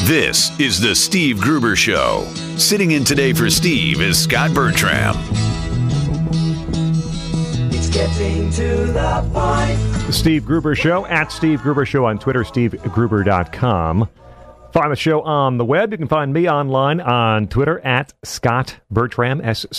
This is the Steve Gruber Show. Sitting in today for Steve is Scott Bertram. It's getting to the point. The Steve Gruber Show, at Steve Gruber Show on Twitter, SteveGruber.com. Find the show on the web. You can find me online on Twitter at Scott Bertram,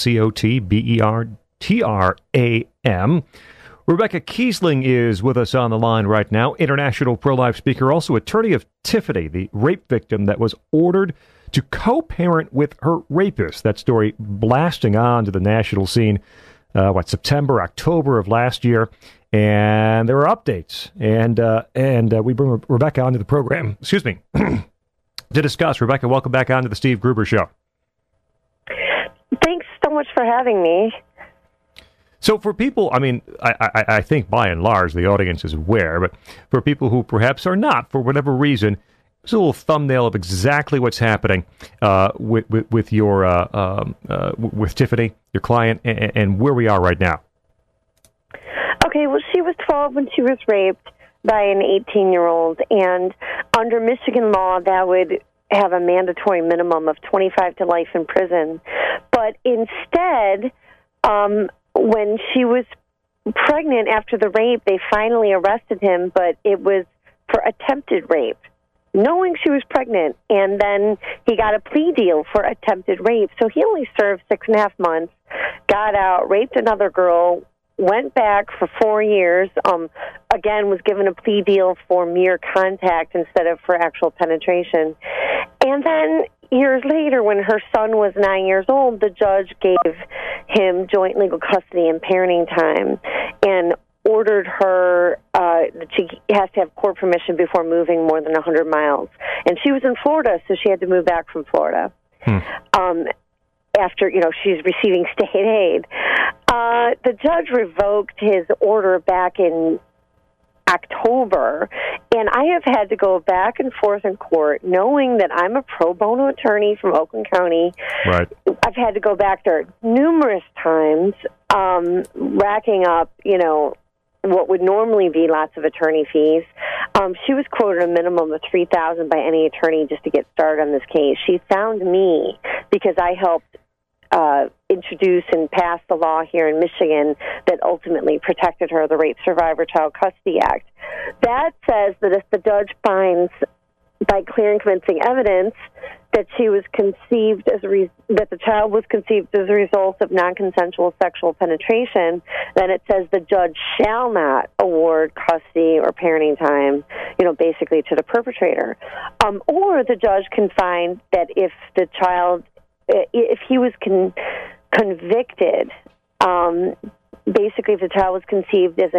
SCOTBERTRAM. Rebecca Kiesling is with us on the line right now, international pro-life speaker, also attorney of Tiffany, the rape victim that was ordered to co-parent with her rapist. That story blasting on to the national scene, September, October of last year. And there are updates. And we bring Rebecca onto the program, to discuss. Rebecca, welcome back onto the Steve Gruber Show. Thanks so much for having me. So for people, I think by and large the audience is aware, but for people who perhaps are not, for whatever reason, it's a little thumbnail of exactly what's happening with Tiffany, your client, and where we are right now. Okay, well, she was 12 when she was raped by an 18-year-old, and under Michigan law, that would have a mandatory minimum of 25 to life in prison. But instead, when she was pregnant after the rape, they finally arrested him, but it was for attempted rape, knowing she was pregnant. And then he got a plea deal for attempted rape. So he only served 6.5 months, got out, raped another girl, went back for 4 years, again, was given a plea deal for mere contact instead of for actual penetration. And then years later, when her son was 9 years old, the judge gave him joint legal custody and parenting time and ordered her that she has to have court permission before moving more than 100 miles. And she was in Florida, so she had to move back from Florida. After, she's receiving state aid. The judge revoked his order back in October, and I have had to go back and forth in court, knowing that I'm a pro bono attorney from Oakland County. Right. I've had to go back there numerous times, racking up, what would normally be lots of attorney fees. She was quoted a minimum of $3,000 by any attorney just to get started on this case. She found me because I helped introduce and pass the law here in Michigan that ultimately protected her, the Rape Survivor Child Custody Act. That says that if the judge finds by clear and convincing evidence that she was conceived that the child was conceived as a result of non-consensual sexual penetration, then it says the judge shall not award custody or parenting time, basically to the perpetrator. Or the judge can find that if he was convicted, basically if the child was conceived as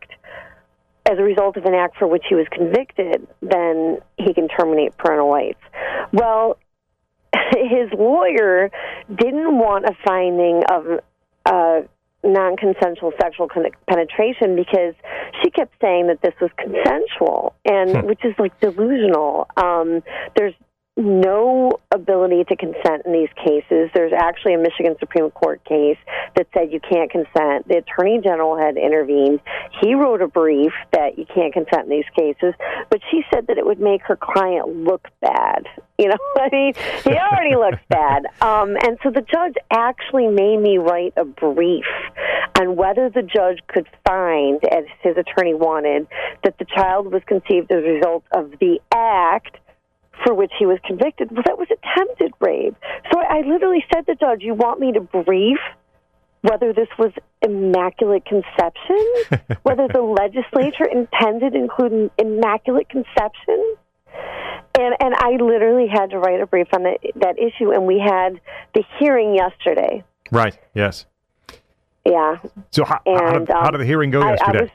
a result of an act for which he was convicted, then he can terminate parental rights. Well, his lawyer didn't want a finding of non-consensual sexual penetration because she kept saying that this was consensual, and which is delusional. There's no ability to consent in these cases. There's actually a Michigan Supreme Court case that said you can't consent. The Attorney General had intervened. He wrote a brief that you can't consent in these cases, but she said that it would make her client look bad. He already looks bad. And so the judge actually made me write a brief on whether the judge could find, as his attorney wanted, that the child was conceived as a result of the act for which he was convicted. Well, that was attempted rape. So I literally said to the judge, you want me to brief whether this was immaculate conception, whether the legislature intended to include immaculate conception? And I literally had to write a brief on that issue, and we had the hearing yesterday. Right, yes. Yeah. So how did the hearing go yesterday?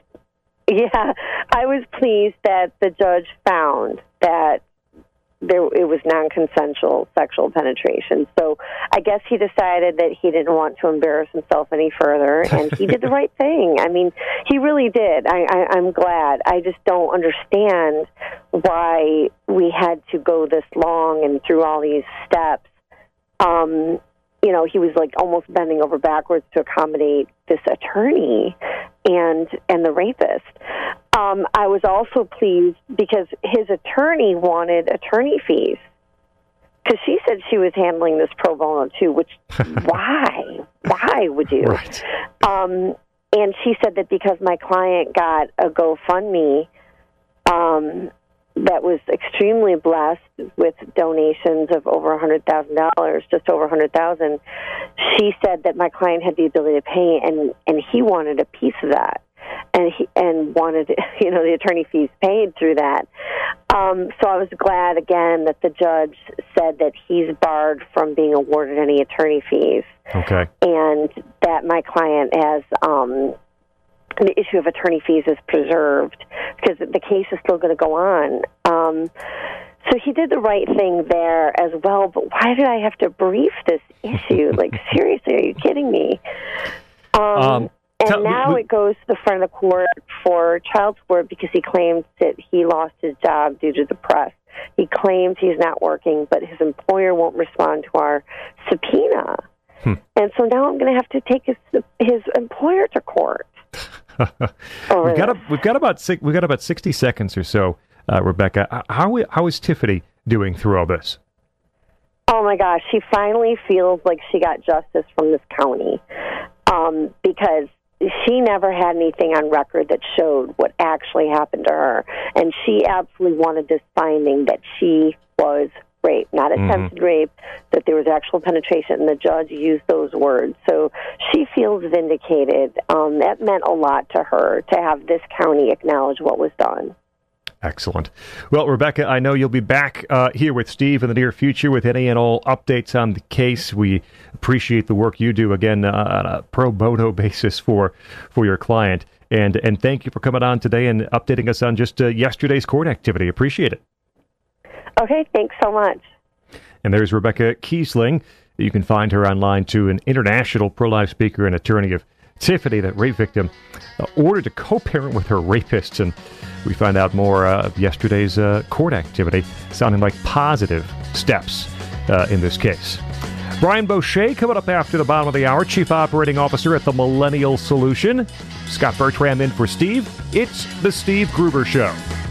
I was pleased that the judge found that it was non-consensual sexual penetration. So I guess he decided that he didn't want to embarrass himself any further, and he did the right thing. He really did. I'm glad. I just don't understand why we had to go this long and through all these steps. He was almost bending over backwards to accommodate this attorney and the rapist. I was also pleased because his attorney wanted attorney fees because she said she was handling this pro bono too, which why? Why would you? Right. And she said that because my client got a GoFundMe that was extremely blessed with donations of over $100,000, just over $100,000, she said that my client had the ability to pay, and he wanted a piece of that, and wanted the attorney fees paid through that. So I was glad again that the judge said that he's barred from being awarded any attorney fees. Okay. And that my client has the issue of attorney fees is preserved because the case is still going to go on. So he did the right thing there as well, but why did I have to brief this issue? Like, seriously, are you kidding me? It goes to the front of the court for child support because he claims that he lost his job due to the press. He claims he's not working, but his employer won't respond to our subpoena. And so now I'm going to have to take his employer to court. We've got about 60 seconds or so, Rebecca. How is Tiffany doing through all this? Oh my gosh, she finally feels like she got justice from this county because she never had anything on record that showed what actually happened to her, and she absolutely wanted this finding that she was raped, not attempted rape, that there was actual penetration, and the judge used those words. So she feels vindicated. That meant a lot to her to have this county acknowledge what was done. Excellent. Well, Rebecca, I know you'll be back here with Steve in the near future with any and all updates on the case. We appreciate the work you do, again, on a pro bono basis for your client. And thank you for coming on today and updating us on just yesterday's court activity. Appreciate it. Okay, thanks so much. And there's Rebecca Kiesling. You can find her online too, an international pro-life speaker and attorney of Tiffany, that rape victim, ordered to co-parent with her rapist. And we find out more of yesterday's court activity, sounding like positive steps in this case. Brian Boucher coming up after the bottom of the hour, Chief Operating Officer at the Millennial Solution. Scott Bertram in for Steve. It's the Steve Gruber Show.